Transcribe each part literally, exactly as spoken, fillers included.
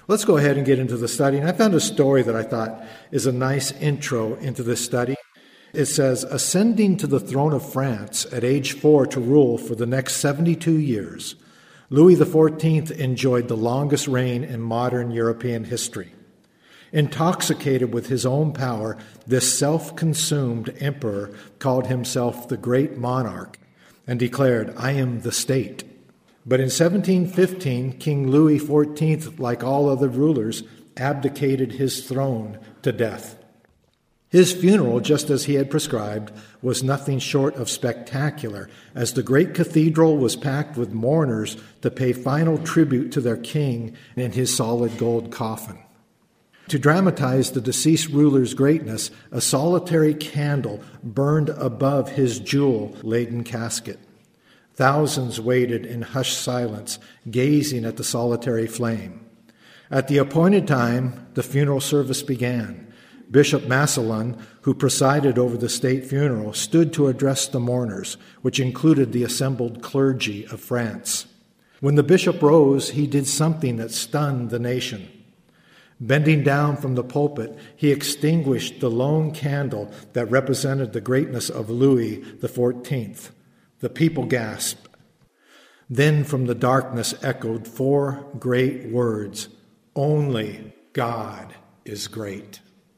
Let's go ahead and get into the study. And I found a story that I thought is a nice intro into this study. It says, ascending to the throne of France at age four to rule for the next seventy-two years, Louis the fourteenth enjoyed the longest reign in modern European history. Intoxicated with his own power, this self-consumed emperor called himself the great monarch and declared, I am the state. But in seventeen fifteen, King Louis the fourteenth, like all other rulers, abdicated his throne to death. His funeral, just as he had prescribed, was nothing short of spectacular, as the great cathedral was packed with mourners to pay final tribute to their king in his solid gold coffin. To dramatize the deceased ruler's greatness, a solitary candle burned above his jewel-laden casket. Thousands waited in hushed silence, gazing at the solitary flame. At the appointed time, the funeral service began. Bishop Massillon, who presided over the state funeral, stood to address the mourners, which included the assembled clergy of France. When the bishop rose, he did something that stunned the nation. Bending down from the pulpit, he extinguished the lone candle that represented the greatness of Louis the fourteenth. The people gasped. Then from the darkness echoed four great words, only God is great.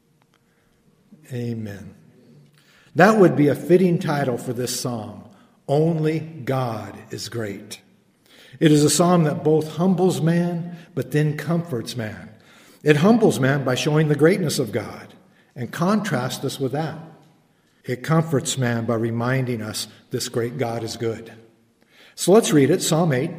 Amen. That would be a fitting title for this psalm, Only God is Great. It is a psalm that both humbles man, but then comforts man. It humbles man by showing the greatness of God and contrasts us with that. It comforts man by reminding us this great God is good. So let's read it, Psalm eight.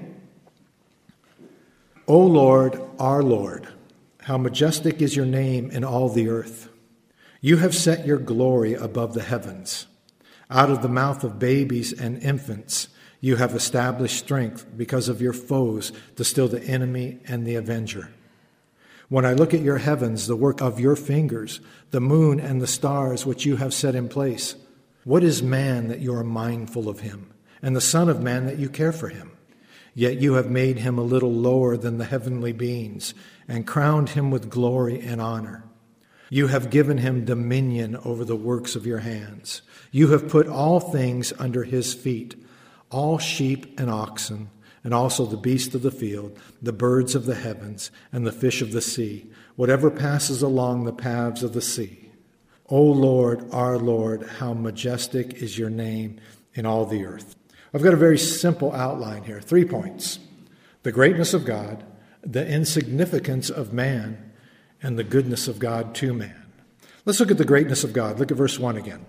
O Lord, our Lord, how majestic is your name in all the earth. You have set your glory above the heavens. Out of the mouth of babies and infants, you have established strength because of your foes to still the enemy and the avenger. When I look at your heavens, the work of your fingers, the moon and the stars which you have set in place, what is man that you are mindful of him, and the son of man that you care for him? Yet you have made him a little lower than the heavenly beings and crowned him with glory and honor. You have given him dominion over the works of your hands. You have put all things under his feet, all sheep and oxen, and also the beasts of the field, the birds of the heavens, and the fish of the sea, whatever passes along the paths of the sea. O Lord, our Lord, how majestic is your name in all the earth. I've got a very simple outline here, three points. The greatness of God, the insignificance of man, and the goodness of God to man. Let's look at the greatness of God. Look at verse one again.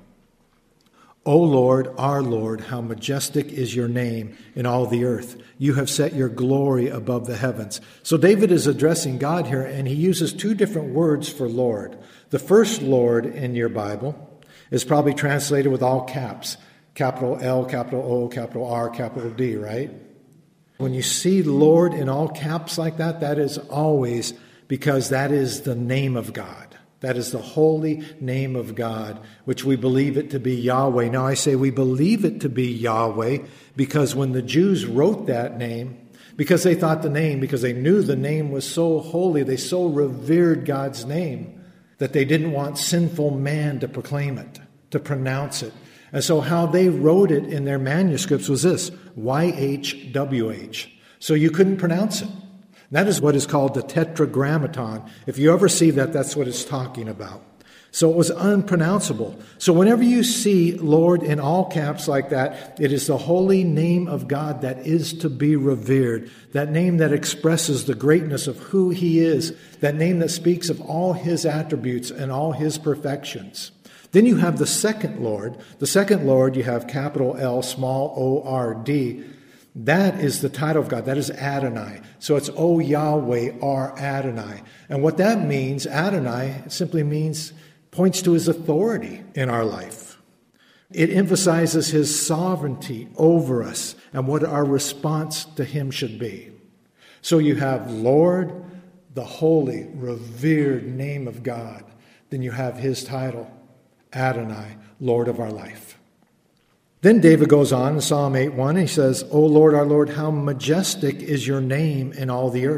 O Lord, our Lord, how majestic is your name in all the earth. You have set your glory above the heavens. So David is addressing God here, and he uses two different words for Lord. The first Lord in your Bible is probably translated with all caps. Capital L, capital O, capital R, capital D, right? When you see Lord in all caps like that, that is always because that is the name of God. That is the holy name of God, which we believe it to be Yahweh. Now I say we believe it to be Yahweh because when the Jews wrote that name, because they thought the name, because they knew the name was so holy, they so revered God's name that they didn't want sinful man to proclaim it, to pronounce it. And so how they wrote it in their manuscripts was this, Y H W H. So you couldn't pronounce it. That is what is called the Tetragrammaton. If you ever see that, that's what it's talking about. So it was unpronounceable. So whenever you see Lord in all caps like that, it is the holy name of God that is to be revered. That name that expresses the greatness of who he is. That name that speaks of all his attributes and all his perfections. Then you have the second Lord. The second Lord, you have capital L, small O R D. That is the title of God. That is Adonai. So it's O Yahweh, our Adonai. And what that means, Adonai, simply means, points to his authority in our life. It emphasizes his sovereignty over us and what our response to him should be. So you have Lord, the holy, revered name of God. Then you have his title, Adonai, Lord of our life. Then David goes on in Psalm eight one, he says, O Lord, our Lord, how majestic is your name in all the earth.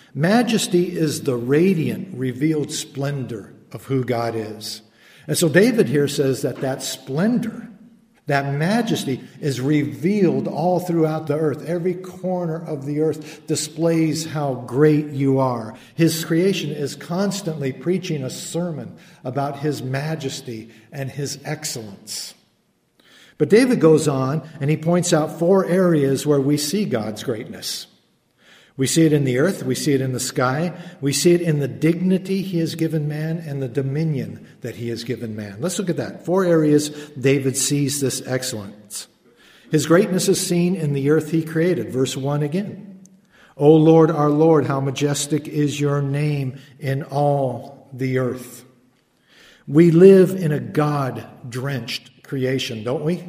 Majesty is the radiant, revealed splendor of who God is. And so David here says that that splendor, that majesty is revealed all throughout the earth. Every corner of the earth displays how great you are. His creation is constantly preaching a sermon about his majesty and his excellence. But David goes on and he points out four areas where we see God's greatness. We see it in the earth, we see it in the sky, we see it in the dignity he has given man and the dominion that he has given man. Let's look at that. Four areas David sees this excellence. His greatness is seen in the earth he created. Verse one again. O Lord, our Lord, how majestic is your name in all the earth. We live in a God-drenched creation, don't we?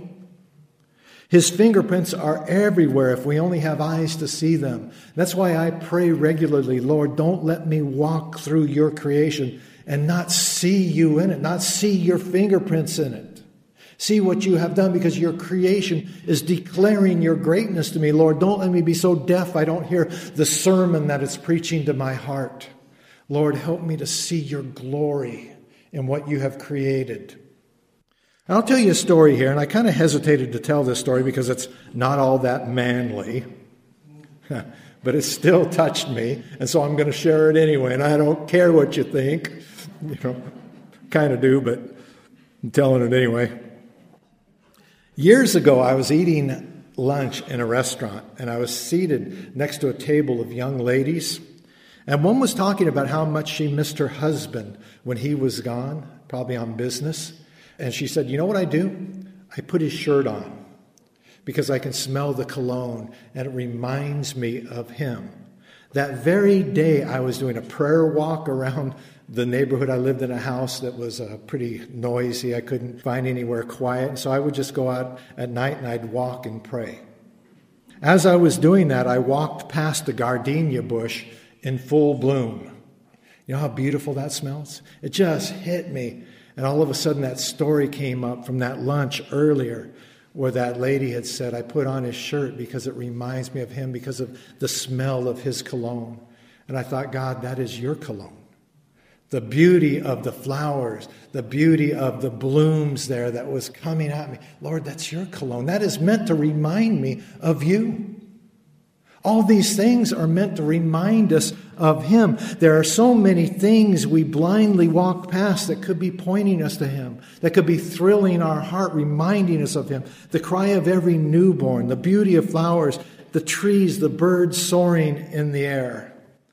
His fingerprints are everywhere if we only have eyes to see them. That's why I pray regularly, Lord, don't let me walk through your creation and not see you in it, not see your fingerprints in it. See what you have done, because your creation is declaring your greatness to me. Lord, don't let me be so deaf I don't hear the sermon that it's preaching to my heart. Lord, help me to see your glory in what you have created. I'll tell you a story here, and I kind of hesitated to tell this story because it's not all that manly, but it still touched me, and so I'm going to share it anyway, and I don't care what you think. You know, kind of do, but I'm telling it anyway. Years ago, I was eating lunch in a restaurant, and I was seated next to a table of young ladies, and one was talking about how much she missed her husband when he was gone, probably on business. And she said, you know what I do? I put his shirt on because I can smell the cologne and it reminds me of him. That very day I was doing a prayer walk around the neighborhood. I lived in a house that was uh, pretty noisy. I couldn't find anywhere quiet. And so I would just go out at night and I'd walk and pray. As I was doing that, I walked past a gardenia bush in full bloom. You know how beautiful that smells? It just hit me. And all of a sudden that story came up from that lunch earlier where that lady had said, I put on his shirt because it reminds me of him because of the smell of his cologne. And I thought, God, that is your cologne. The beauty of the flowers, the beauty of the blooms there that was coming at me. Lord, that's your cologne. That is meant to remind me of you. All these things are meant to remind us of him. There are so many things we blindly walk past that could be pointing us to him, that could be thrilling our heart, reminding us of him. The cry of every newborn, the beauty of flowers, the trees, the birds soaring in the air.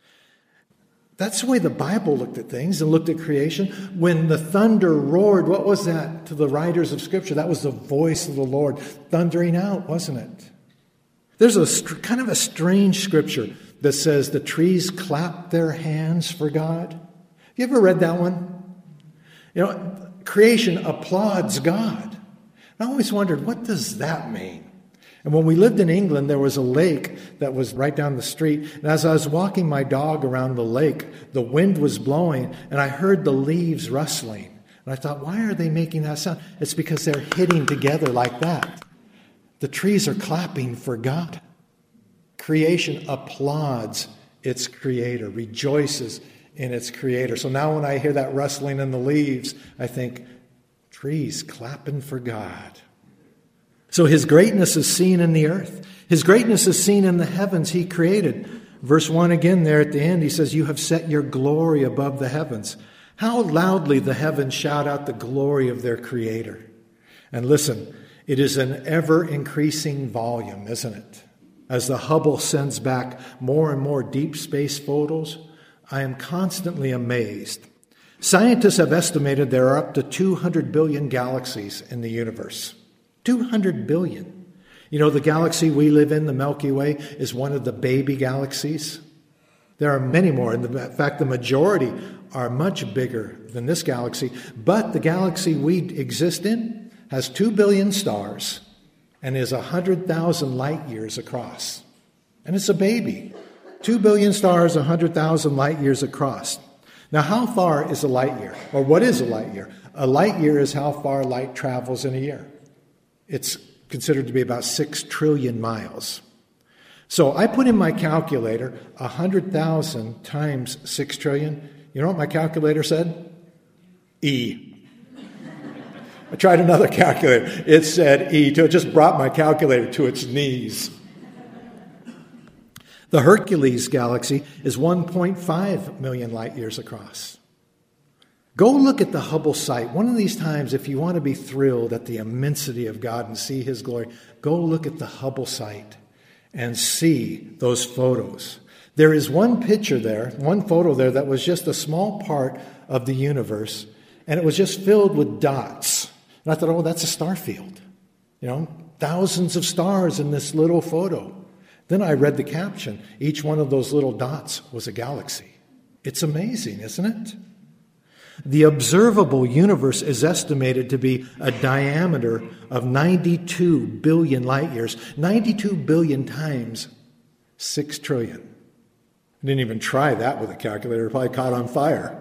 That's the way the Bible looked at things and looked at creation. When the thunder roared, what was that to the writers of Scripture? That was the voice of the Lord thundering out, wasn't it? There's a kind of a strange scripture that says the trees clap their hands for God. Have you ever read that one? You know, creation applauds God. I always wondered, what does that mean? And when we lived in England, there was a lake that was right down the street. And as I was walking my dog around the lake, the wind was blowing, and I heard the leaves rustling. And I thought, why are they making that sound? It's because they're hitting together like that. The trees are clapping for God. Creation applauds its creator, rejoices in its creator. So now when I hear that rustling in the leaves, I think, trees clapping for God. So his greatness is seen in the earth. His greatness is seen in the heavens he created. Verse one again there at the end, he says, you have set your glory above the heavens. How loudly the heavens shout out the glory of their creator. And listen, it is an ever-increasing volume, isn't it? As the Hubble sends back more and more deep space photos, I am constantly amazed. Scientists have estimated there are up to two hundred billion galaxies in the universe. two hundred billion. You know, the galaxy we live in, the Milky Way, is one of the baby galaxies. There are many more. In fact, the majority are much bigger than this galaxy. But the galaxy we exist in has two billion stars and is one hundred thousand light years across. And it's a baby. two billion stars, one hundred thousand light years across. Now, how far is a light year? Or what is a light year? A light year is how far light travels in a year. It's considered to be about six trillion miles. So I put in my calculator one hundred thousand times six trillion. You know what my calculator said? E. I tried another calculator. It said E. It just brought my calculator to its knees. The Hercules galaxy is one point five million light years across. Go look at the Hubble site. One of these times, if you want to be thrilled at the immensity of God and see His glory, go look at the Hubble site and see those photos. There is one picture there, one photo there that was just a small part of the universe, and it was just filled with dots. And I thought, oh, that's a star field. You know, thousands of stars in this little photo. Then I read the caption. Each one of those little dots was a galaxy. It's amazing, isn't it? The observable universe is estimated to be a diameter of ninety-two billion light years. ninety-two billion times six trillion. I didn't even try that with a calculator. It probably caught on fire.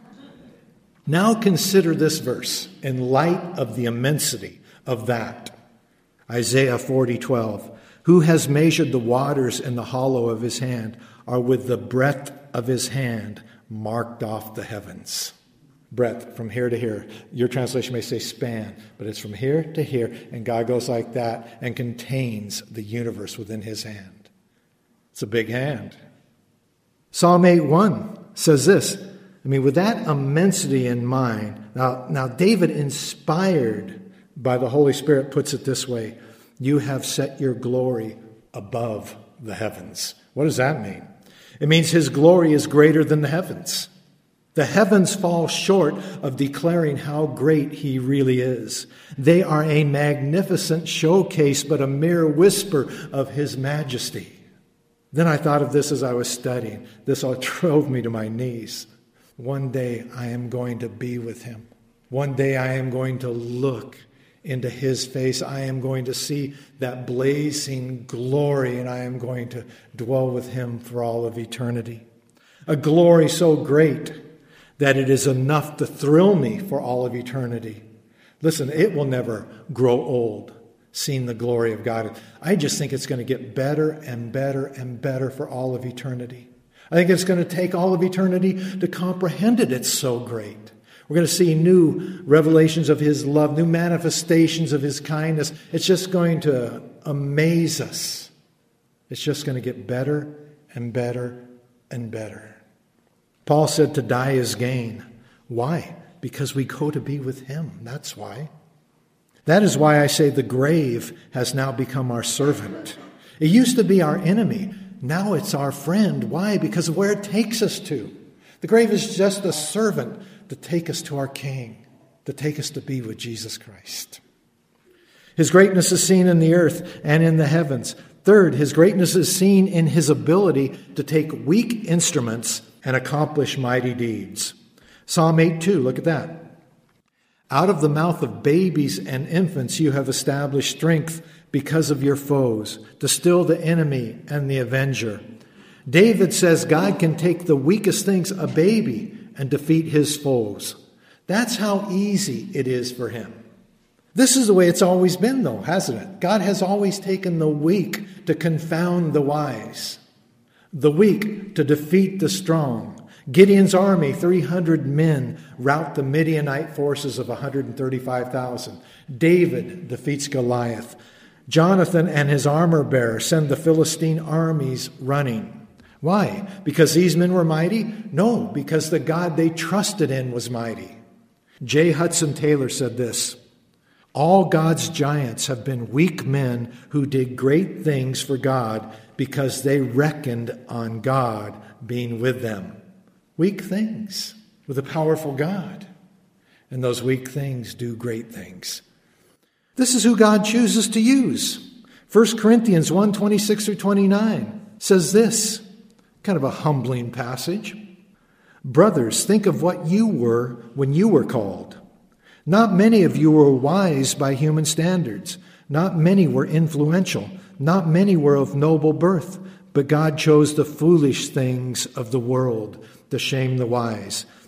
Now consider this verse in light of the immensity of that. Isaiah forty twelve. Who has measured the waters in the hollow of his hand, or with the breadth of his hand marked off the heavens? Breadth, from here to here. Your translation may say span, but it's from here to here, and God goes like that and contains the universe within His hand. It's a big hand. Psalm eight one says this. I mean, with that immensity in mind, now, now David, inspired by the Holy Spirit, puts it this way. You have set your glory above the heavens. What does that mean? It means His glory is greater than the heavens. The heavens fall short of declaring how great He really is. They are a magnificent showcase, but a mere whisper of His majesty. Then I thought of this as I was studying. This all drove me to my knees. One day I am going to be with Him. One day I am going to look into His face. I am going to see that blazing glory, and I am going to dwell with Him for all of eternity. A glory so great that it is enough to thrill me for all of eternity. Listen, it will never grow old, seeing the glory of God. I just think it's going to get better and better and better for all of eternity. I think it's going to take all of eternity to comprehend it. It's so great. We're going to see new revelations of His love, new manifestations of His kindness. It's just going to amaze us. It's just going to get better and better and better. Paul said to die is gain. Why? Because we go to be with Him. That's why. That is why I say the grave has now become our servant. It used to be our enemy. Now it's our friend. Why? Because of where it takes us to. The grave is just a servant to take us to our King, to take us to be with Jesus Christ. His greatness is seen in the earth and in the heavens. Third, His greatness is seen in His ability to take weak instruments and accomplish mighty deeds. Psalm eight two, look at that. Out of the mouth of babies and infants you have established strength because of your foes, to still the enemy and the avenger. David says God can take the weakest things, a baby, and defeat his foes. That's how easy it is for Him. This is the way it's always been, though, hasn't it? God has always taken the weak to confound the wise, the weak to defeat the strong. Gideon's army, three hundred men, rout the Midianite forces of one hundred thirty-five thousand. David defeats Goliath. Jonathan and his armor bearer send the Philistine armies running. Why? Because these men were mighty? No, because the God they trusted in was mighty. J. Hudson Taylor said this, all God's giants have been weak men who did great things for God because they reckoned on God being with them. Weak things with a powerful God. And those weak things do great things. This is who God chooses to use. First Corinthians one, twenty-six through twenty-nine says this, kind of a humbling passage. Brothers, think of what you were when you were called. Not many of you were wise by human standards. Not many were influential. Not many were of noble birth. But God chose the foolish things of the world to shame the wise.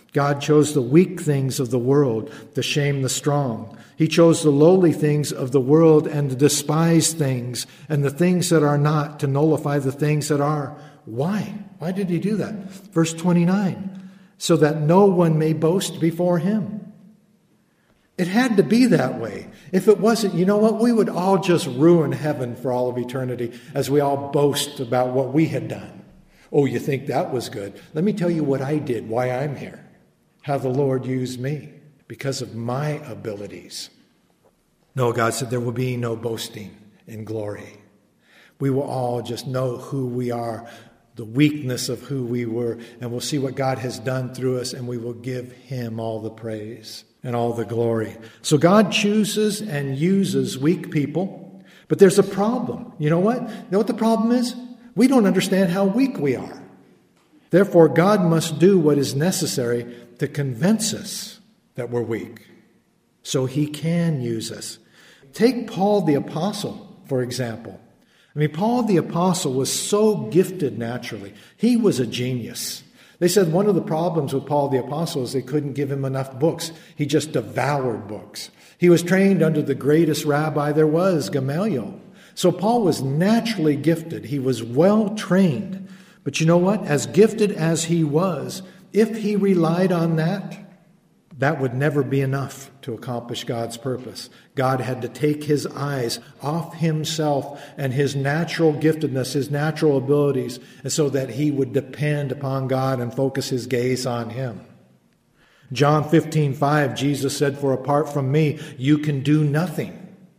God chose the weak things of the world to shame the strong. He chose the lowly things of the world and the despised things and the things that are not to nullify the things that are. Why? Why did he do that? Verse twenty-nine, so that no one may boast before him. It had to be that way. If it wasn't, you know what? We would all just ruin heaven for all of eternity as we all boast about what we had done. Oh, you think that was good? Let me tell you what I did, why I'm here. How the Lord used me because of my abilities. No, God said there will be no boasting in glory. We will all just know who we are, the weakness of who we were, and we'll see what God has done through us, and we will give him all the praise and all the glory. So God chooses and uses weak people, but there's a problem. You know what? You know what the problem is? We don't understand how weak we are. Therefore, God must do what is necessary to convince us that we're weak, so he can use us. Take Paul the Apostle, for example. I mean, Paul the Apostle was so gifted naturally. He was a genius. They said one of the problems with Paul the Apostle is they couldn't give him enough books. He just devoured books. He was trained under the greatest rabbi there was, Gamaliel. So Paul was naturally gifted. He was well trained. But you know what? As gifted as he was, if he relied on that, that would never be enough to accomplish God's purpose. God had to take his eyes off himself and his natural giftedness, his natural abilities, and so that he would depend upon God and focus his gaze on him. John fifteen five, Jesus said, "For apart from me, you can do nothing."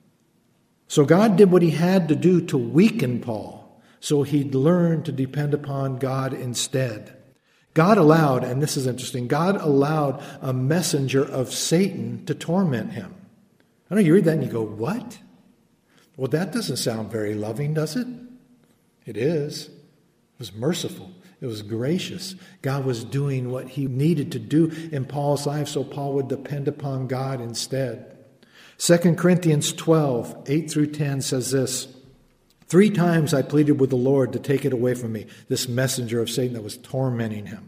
So God did what he had to do to weaken Paul, so he'd learn to depend upon God instead. God allowed, and this is interesting, God allowed a messenger of Satan to torment him. I know you read that and you go, what? Well, that doesn't sound very loving, does it? It is. It was merciful. It was gracious. God was doing what he needed to do in Paul's life so Paul would depend upon God instead. Second Corinthians twelve, eight through ten says this, "Three times I pleaded with the Lord to take it away from me," this messenger of Satan that was tormenting him.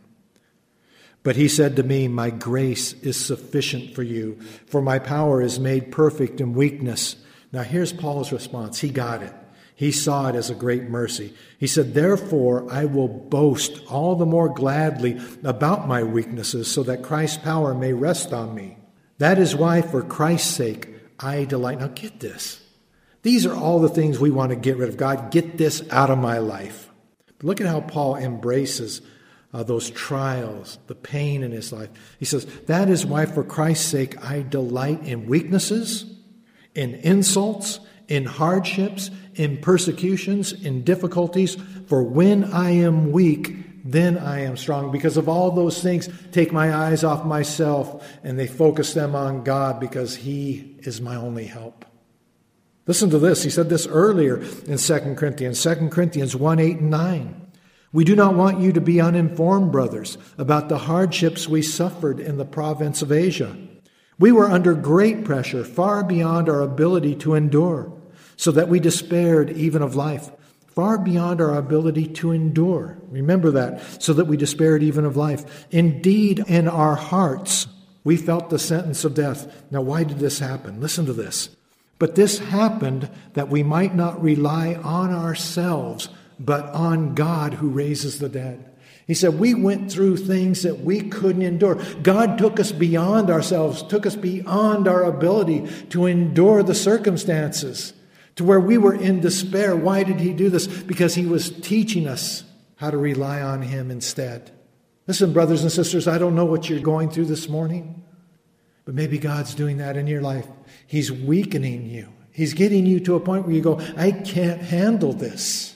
"But he said to me, 'My grace is sufficient for you, for my power is made perfect in weakness.'" Now here's Paul's response. He got it. He saw it as a great mercy. He said, "Therefore I will boast all the more gladly about my weaknesses, so that Christ's power may rest on me. That is why, for Christ's sake, I delight." Now get this. These are all the things we want to get rid of. God, get this out of my life. But look at how Paul embraces uh, those trials, the pain in his life. He says, "That is why for Christ's sake I delight in weaknesses, in insults, in hardships, in persecutions, in difficulties. For when I am weak, then I am strong." Because of all those things, take my eyes off myself and they focus them on God because he is my only help. Listen to this. He said this earlier in Second Corinthians, Second Corinthians one, eight and nine. "We do not want you to be uninformed, brothers, about the hardships we suffered in the province of Asia. We were under great pressure, far beyond our ability to endure, so that we despaired even of life." Far beyond our ability to endure. Remember that. So that we despaired even of life. "Indeed, in our hearts, we felt the sentence of death." Now, why did this happen? Listen to this. "But this happened that we might not rely on ourselves, but on God who raises the dead." He said, we went through things that we couldn't endure. God took us beyond ourselves, took us beyond our ability to endure the circumstances, to where we were in despair. Why did he do this? Because he was teaching us how to rely on him instead. Listen, brothers and sisters, I don't know what you're going through this morning, but maybe God's doing that in your life. He's weakening you. He's getting you to a point where you go, I can't handle this.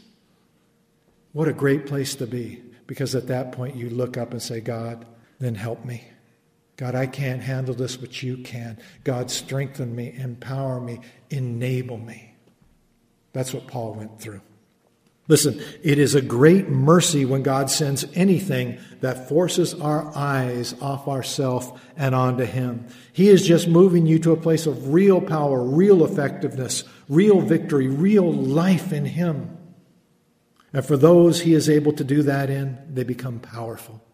What a great place to be, because at that point you look up and say, God, then help me. God, I can't handle this, but you can. God, strengthen me, empower me, enable me. That's what Paul went through. Listen, it is a great mercy when God sends anything that forces our eyes off ourselves and onto him. He is just moving you to a place of real power, real effectiveness, real victory, real life in him. And for those he is able to do that in, they become powerful.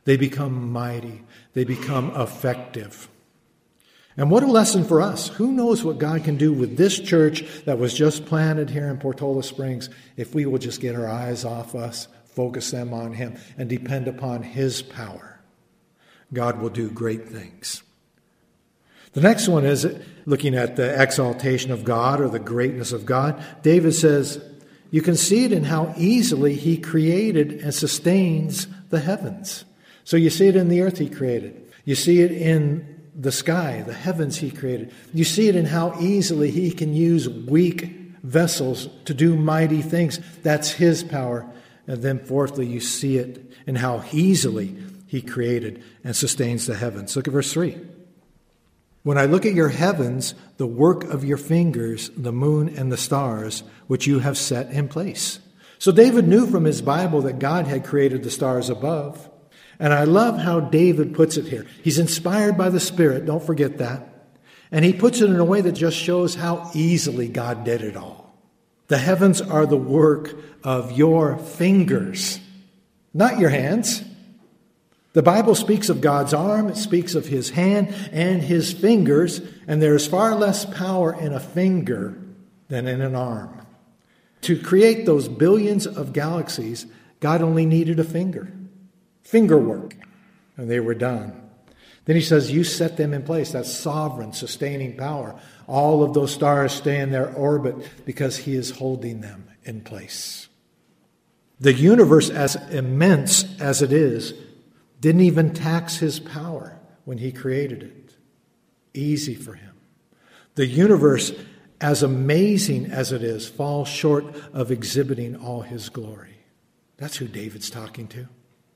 They become mighty. They become effective. And what a lesson for us. Who knows what God can do with this church that was just planted here in Portola Springs if we will just get our eyes off us, focus them on Him, and depend upon His power. God will do great things. The next one is looking at the exaltation of God or the greatness of God. David says, you can see it in how easily He created and sustains the heavens. So you see it in the earth He created. You see it in the sky, the heavens He created. You see it in how easily He can use weak vessels to do mighty things. That's His power. And then fourthly, you see it in how easily He created and sustains the heavens. Look at verse three. When I look at your heavens, the work of your fingers, the moon and the stars, which you have set in place. So David knew from his Bible that God had created the stars above. And I love how David puts it here. He's inspired by the Spirit, don't forget that. And he puts it in a way that just shows how easily God did it all. The heavens are the work of your fingers, not your hands. The Bible speaks of God's arm, it speaks of His hand and His fingers, and there is far less power in a finger than in an arm. To create those billions of galaxies, God only needed a finger. Finger work, and they were done. Then he says, you set them in place. That's sovereign, sustaining power. All of those stars stay in their orbit because He is holding them in place. The universe, as immense as it is, didn't even tax His power when He created it. Easy for Him. The universe, as amazing as it is, falls short of exhibiting all His glory. That's who David's talking to.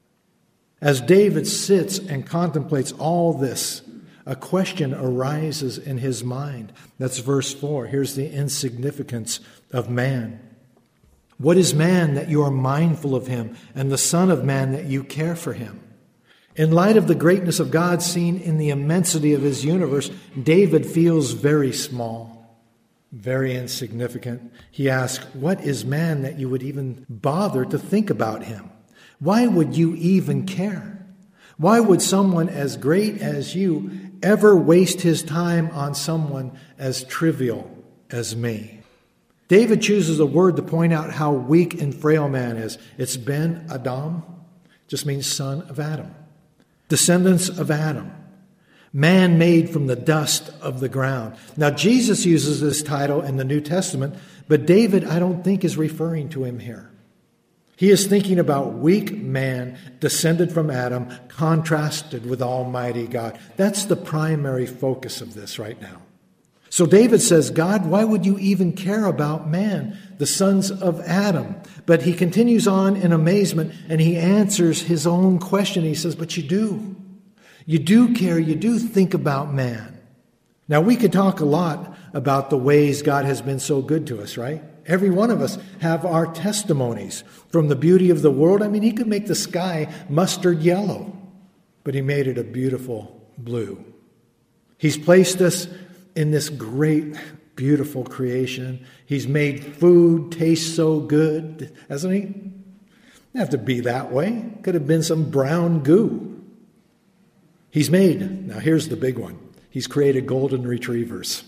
As David sits and contemplates all this, a question arises in his mind. That's verse four. Here's the insignificance of man. What is man that you are mindful of him, and the Son of Man that you care for him? In light of the greatness of God seen in the immensity of His universe, David feels very small, very insignificant. He asks, what is man that you would even bother to think about him? Why would you even care? Why would someone as great as you ever waste his time on someone as trivial as me? David chooses a word to point out how weak and frail man is. It's Ben Adam, just means son of Adam. Descendants of Adam. Man made from the dust of the ground. Now, Jesus uses this title in the New Testament, but David, I don't think, is referring to him here. He is thinking about weak man descended from Adam, contrasted with Almighty God. That's the primary focus of this right now. So David says, God, why would you even care about man, the sons of Adam? But he continues on in amazement, and he answers his own question. He says, but you do. You do care. You do think about man. Now, we could talk a lot about the ways God has been so good to us, right? Every one of us have our testimonies from the beauty of the world. I mean, He could make the sky mustard yellow, but He made it a beautiful blue. He's placed us in this great, beautiful creation. He's made food taste so good, hasn't He? It didn't have to be that way. Could have been some brown goo. He's made, now here's the big one. He's created golden retrievers.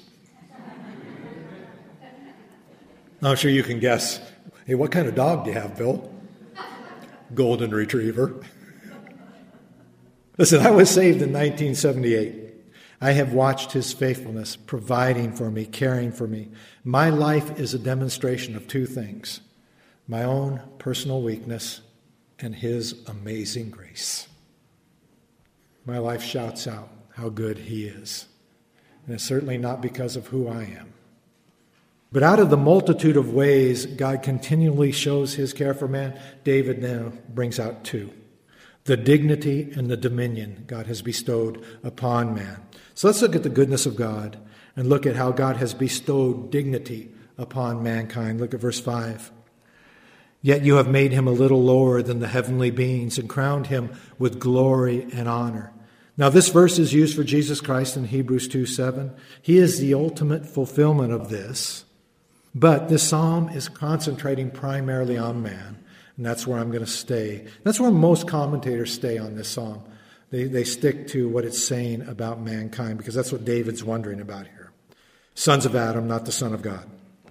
I'm sure you can guess. Hey, what kind of dog do you have, Bill? Golden retriever. Listen, I was saved in nineteen seventy-eight. I have watched His faithfulness, providing for me, caring for me. My life is a demonstration of two things: my own personal weakness and His amazing grace. My life shouts out how good He is. And it's certainly not because of who I am. But out of the multitude of ways God continually shows His care for man, David now brings out two: the dignity and the dominion God has bestowed upon man. So let's look at the goodness of God and look at how God has bestowed dignity upon mankind. Look at verse five. Yet you have made Him a little lower than the heavenly beings and crowned Him with glory and honor. Now, this verse is used for Jesus Christ in Hebrews two seven. He is the ultimate fulfillment of this. But this psalm is concentrating primarily on man. and that's where I'm going to stay. That's where most commentators stay on this psalm. They, they stick to what it's saying about mankind, because that's what David's wondering about here. Sons of Adam, not the Son of God.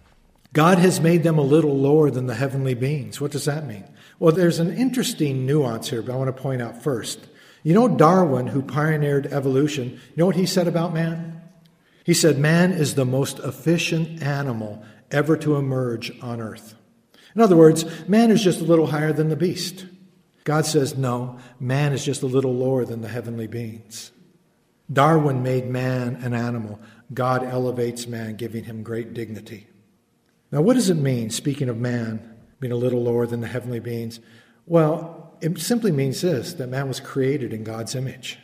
God has made them a little lower than the heavenly beings. What does that mean? Well, there's an interesting nuance here, but I want to point out first. You know, Darwin, who pioneered evolution, you know what he said about man? He said, man is the most efficient animal ever to emerge on earth. In other words, man is just a little higher than the beast. God says, no, man is just a little lower than the heavenly beings. Darwin made man an animal. God elevates man, giving him great dignity. Now, what does it mean, speaking of man being a little lower than the heavenly beings? Well, it simply means this, that man was created in God's image.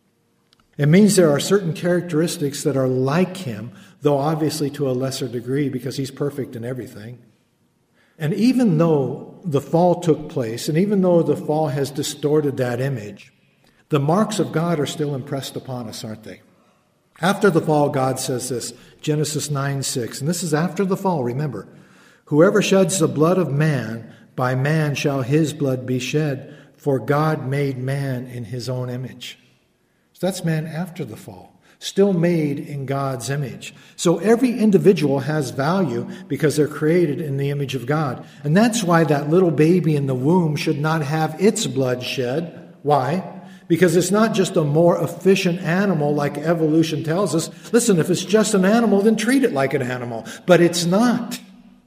It means there are certain characteristics that are like him, though obviously to a lesser degree, because he's perfect in everything. And even though the fall took place, and even though the fall has distorted that image, the marks of God are still impressed upon us, aren't they? After the fall, God says this, Genesis nine six, and this is after the fall, remember. Whoever sheds the blood of man, by man shall his blood be shed, for God made man in his own image. So that's man after the fall, still made in God's image. So every individual has value because they're created in the image of God. And that's why that little baby in the womb should not have its blood shed. Why? Because it's not just a more efficient animal like evolution tells us. Listen, if it's just an animal, then treat it like an animal. But it's not.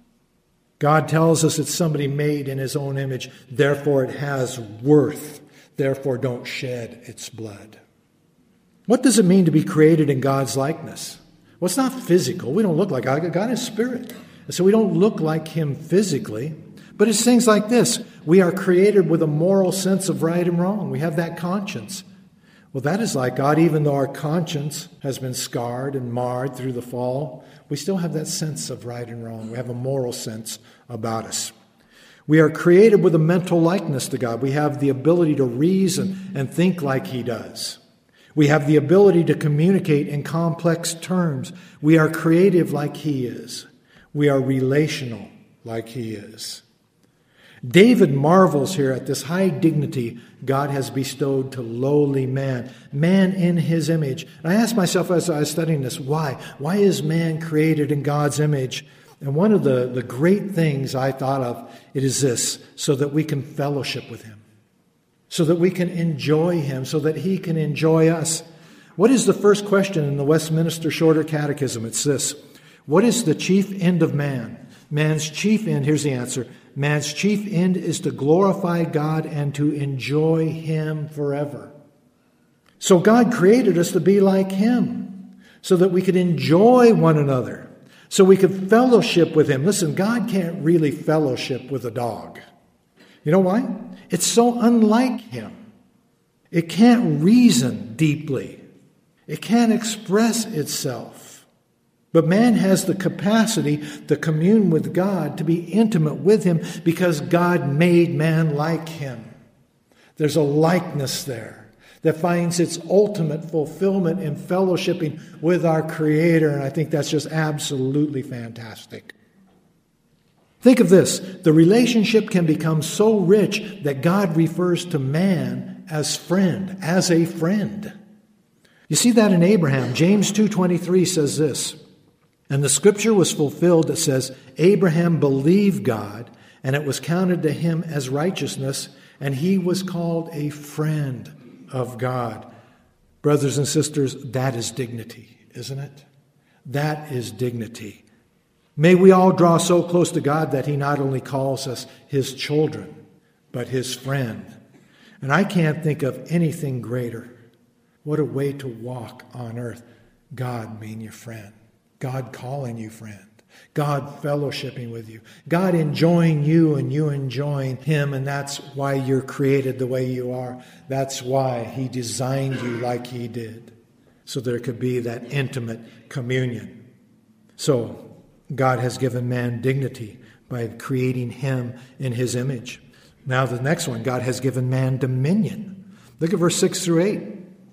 God tells us it's somebody made in his own image. Therefore, it has worth. Therefore, don't shed its blood. What does it mean to be created in God's likeness? Well, it's not physical. We don't look like God. God is spirit. And so we don't look like him physically. But it's things like this. We are created with a moral sense of right and wrong. We have that conscience. Well, that is like God. Even though our conscience has been scarred and marred through the fall, we still have that sense of right and wrong. We have a moral sense about us. We are created with a mental likeness to God. We have the ability to reason and think like he does. We have the ability to communicate in complex terms. We are creative like he is. We are relational like he is. David marvels here at this high dignity God has bestowed to lowly man, man in his image. And I asked myself as I was studying this, why? Why is man created in God's image? And one of the, the great things I thought of, it is this, so that we can fellowship with him, so that we can enjoy him, so that he can enjoy us. What is the first question in the Westminster Shorter Catechism? It's this: what is the chief end of man? Man's chief end, here's the answer, man's chief end is to glorify God and to enjoy him forever. So God created us to be like him, so that we could enjoy one another, so we could fellowship with him. Listen, God can't really fellowship with a dog. You know why? It's so unlike him. It can't reason deeply. It can't express itself. But man has the capacity to commune with God, to be intimate with him, because God made man like him. There's a likeness there that finds its ultimate fulfillment in fellowshipping with our Creator, and I think that's just absolutely fantastic. Think of this. The relationship can become so rich that God refers to man as friend, as a friend. You see that in Abraham. James two twenty-three says this, and the scripture was fulfilled that says, Abraham believed God, and it was counted to him as righteousness, and he was called a friend of God. Brothers and sisters, that is dignity, isn't it? That is dignity. May we all draw so close to God that he not only calls us his children, but his friend. And I can't think of anything greater. What a way to walk on earth. God being your friend. God calling you friend. God fellowshipping with you. God enjoying you and you enjoying him. And that's why you're created the way you are. That's why he designed you like he did. So there could be that intimate communion. So God has given man dignity by creating him in his image. Now the next one, God has given man dominion. Look at verse six through eight.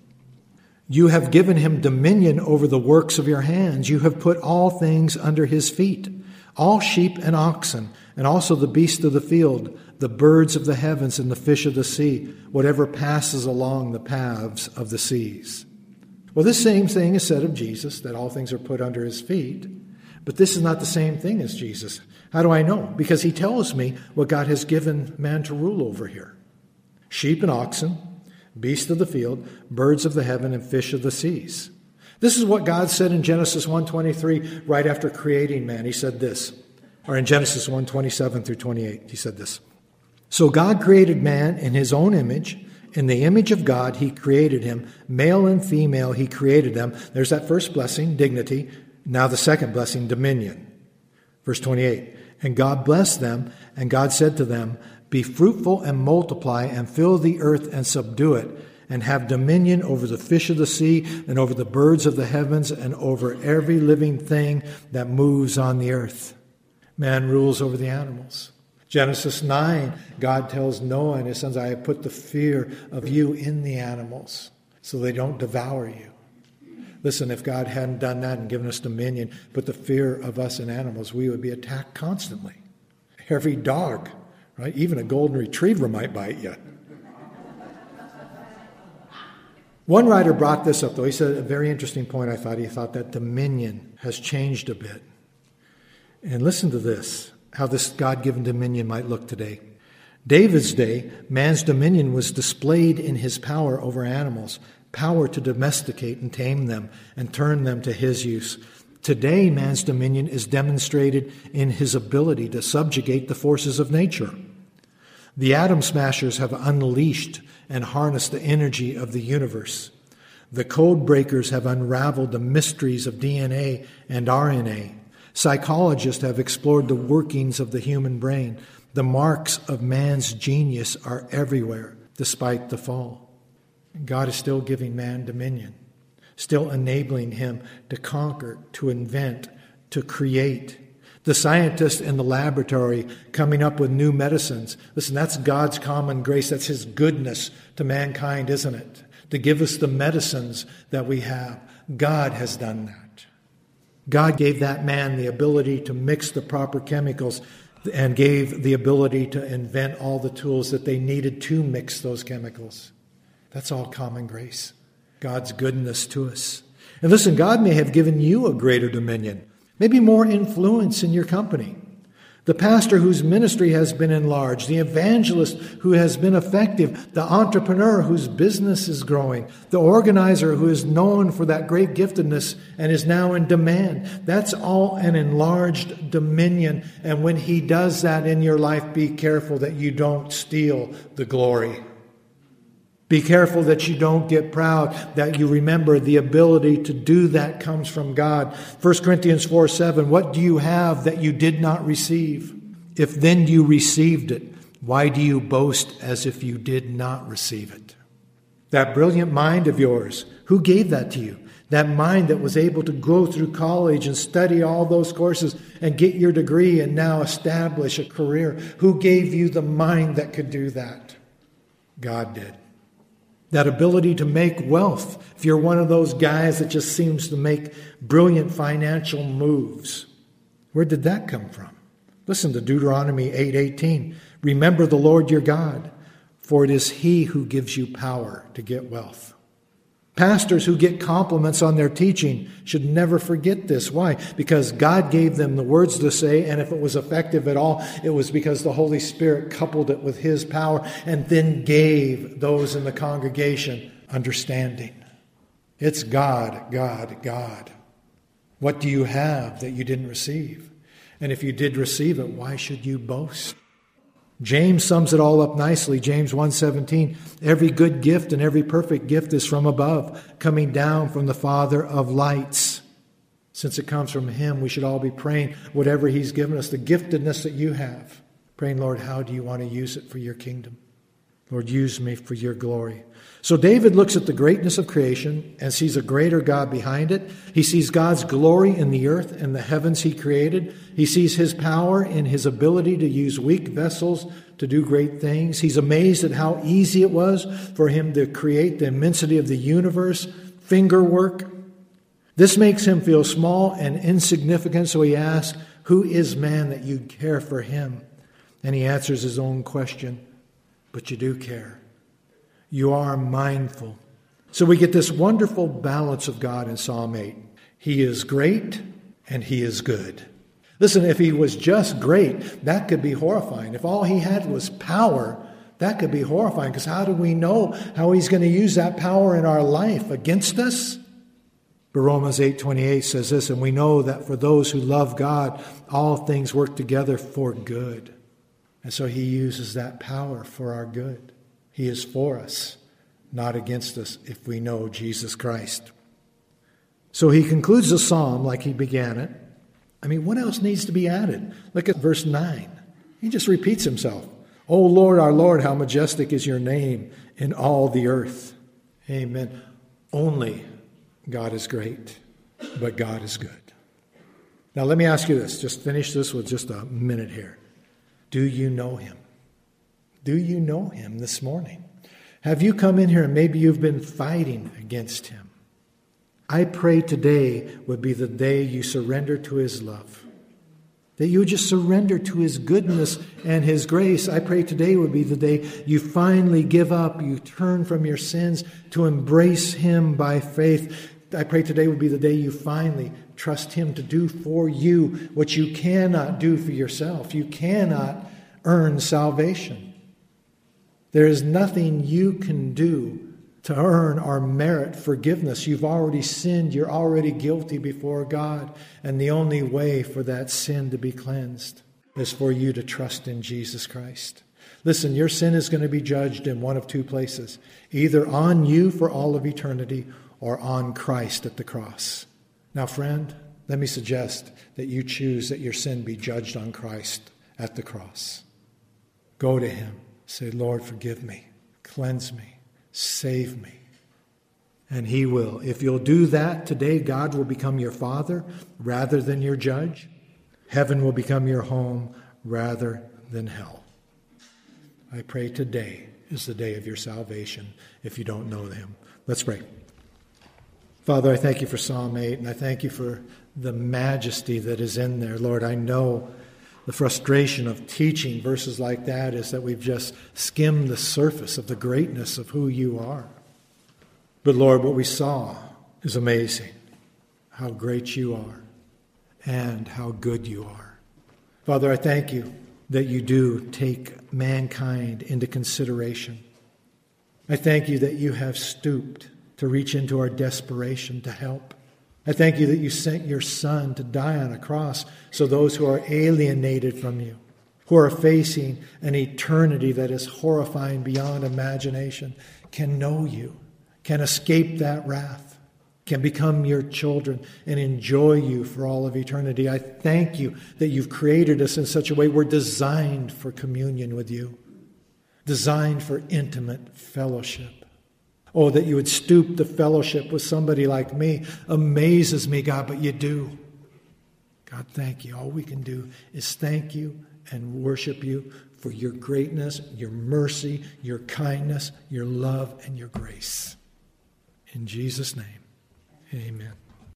You have given him dominion over the works of your hands. You have put all things under his feet, all sheep and oxen, and also the beasts of the field, the birds of the heavens and the fish of the sea, whatever passes along the paths of the seas. Well, this same thing is said of Jesus, that all things are put under his feet. But this is not the same thing as Jesus. How do I know? Because he tells me what God has given man to rule over here. Sheep and oxen, beasts of the field, birds of the heaven, and fish of the seas. This is what God said in Genesis one twenty-three, right after creating man. He said this, or in Genesis one twenty-seven through twenty-eight, he said this. So God created man in his own image. In the image of God, he created him. Male and female, he created them. There's that first blessing, dignity. Now the second blessing, dominion. Verse twenty-eight. And God blessed them, and God said to them, be fruitful and multiply and fill the earth and subdue it, and have dominion over the fish of the sea and over the birds of the heavens and over every living thing that moves on the earth. Man rules over the animals. Genesis nine, God tells Noah and his sons, I have put the fear of you in the animals so they don't devour you. Listen, if God hadn't done that and given us dominion, put the fear of us in animals, we would be attacked constantly. Every dog, right? Even a golden retriever might bite you. One writer brought this up, though. He said a very interesting point, I thought. He thought that dominion has changed a bit. And listen to this, how this God-given dominion might look today. David's day, man's dominion was displayed in his power over animals, power to domesticate and tame them and turn them to his use. Today, man's dominion is demonstrated in his ability to subjugate the forces of nature. The atom smashers have unleashed and harnessed the energy of the universe. The code breakers have unraveled the mysteries of D N A and R N A. Psychologists have explored the workings of the human brain. The marks of man's genius are everywhere, despite the fall. God is still giving man dominion, still enabling him to conquer, to invent, to create. The scientist in the laboratory coming up with new medicines. Listen, that's God's common grace. That's his goodness to mankind, isn't it? To give us the medicines that we have. God has done that. God gave that man the ability to mix the proper chemicals and gave the ability to invent all the tools that they needed to mix those chemicals. That's all common grace. God's goodness to us. And listen, God may have given you a greater dominion, maybe more influence in your company. The pastor whose ministry has been enlarged, the evangelist who has been effective, the entrepreneur whose business is growing, the organizer who is known for that great giftedness and is now in demand. That's all an enlarged dominion. And when he does that in your life, be careful that you don't steal the glory. Be careful that you don't get proud, that you remember the ability to do that comes from God. First Corinthians four seven, what do you have that you did not receive? If then you received it, why do you boast as if you did not receive it? That brilliant mind of yours, who gave that to you? That mind that was able to go through college and study all those courses and get your degree and now establish a career. Who gave you the mind that could do that? God did. That ability to make wealth. If you're one of those guys that just seems to make brilliant financial moves, where did that come from? Listen to Deuteronomy eight eighteen. Remember the Lord your God, for it is he who gives you power to get wealth. Pastors who get compliments on their teaching should never forget this. Why? Because God gave them the words to say, and if it was effective at all, it was because the Holy Spirit coupled it with his power and then gave those in the congregation understanding. It's God, God, God. What do you have that you didn't receive? And if you did receive it, why should you boast? James sums it all up nicely. James one seventeen, every good gift and every perfect gift is from above, coming down from the Father of lights. Since it comes from him, we should all be praying whatever he's given us, the giftedness that you have. Praying, Lord, how do you want to use it for your kingdom? Lord, use me for your glory. So David looks at the greatness of creation and sees a greater God behind it. He sees God's glory in the earth and the heavens he created. He sees his power in his ability to use weak vessels to do great things. He's amazed at how easy it was for him to create the immensity of the universe, finger work. This makes him feel small and insignificant, so he asks, who is man that you care for him? And he answers his own question, but you do care. You are mindful. So we get this wonderful balance of God in Psalm eight. He is great and he is good. Listen, if he was just great, that could be horrifying. If all he had was power, that could be horrifying, because how do we know how he's going to use that power in our life against us? But Romans eight twenty-eight says this, and we know that for those who love God, all things work together for good. And so he uses that power for our good. He is for us, not against us, if we know Jesus Christ. So he concludes the psalm like he began it. I mean, what else needs to be added? Look at verse nine. He just repeats himself. O Lord, our Lord, how majestic is your name in all the earth. Amen. Only God is great, but God is good. Now let me ask you this. Just finish this with just a minute here. Do you know him? Do you know him this morning? Have you come in here and maybe you've been fighting against him? I pray today would be the day you surrender to his love. That you would just surrender to his goodness and his grace. I pray today would be the day you finally give up, you turn from your sins to embrace him by faith. I pray today would be the day you finally trust him to do for you what you cannot do for yourself. You cannot earn salvation. There is nothing you can do to earn or merit forgiveness. You've already sinned. You're already guilty before God. And the only way for that sin to be cleansed is for you to trust in Jesus Christ. Listen, your sin is going to be judged in one of two places. Either on you for all of eternity or on Christ at the cross. Now, friend, let me suggest that you choose that your sin be judged on Christ at the cross. Go to him. Say, Lord, forgive me. Cleanse me. Save me. And he will. If you'll do that today, God will become your Father rather than your judge. Heaven will become your home rather than hell. I pray today is the day of your salvation if you don't know him. Let's pray. Father, I thank you for Psalm eight, and I thank you for the majesty that is in there. Lord, I know the frustration of teaching verses like that is that we've just skimmed the surface of the greatness of who you are. But Lord, what we saw is amazing. How great you are and how good you are. Father, I thank you that you do take mankind into consideration. I thank you that you have stooped to reach into our desperation to help. I thank you that you sent your Son to die on a cross so those who are alienated from you, who are facing an eternity that is horrifying beyond imagination, can know you, can escape that wrath, can become your children and enjoy you for all of eternity. I thank you that you've created us in such a way we're designed for communion with you, designed for intimate fellowship. Oh, that you would stoop to fellowship with somebody like me amazes me, God, but you do. God, thank you. All we can do is thank you and worship you for your greatness, your mercy, your kindness, your love, and your grace. In Jesus' name, amen.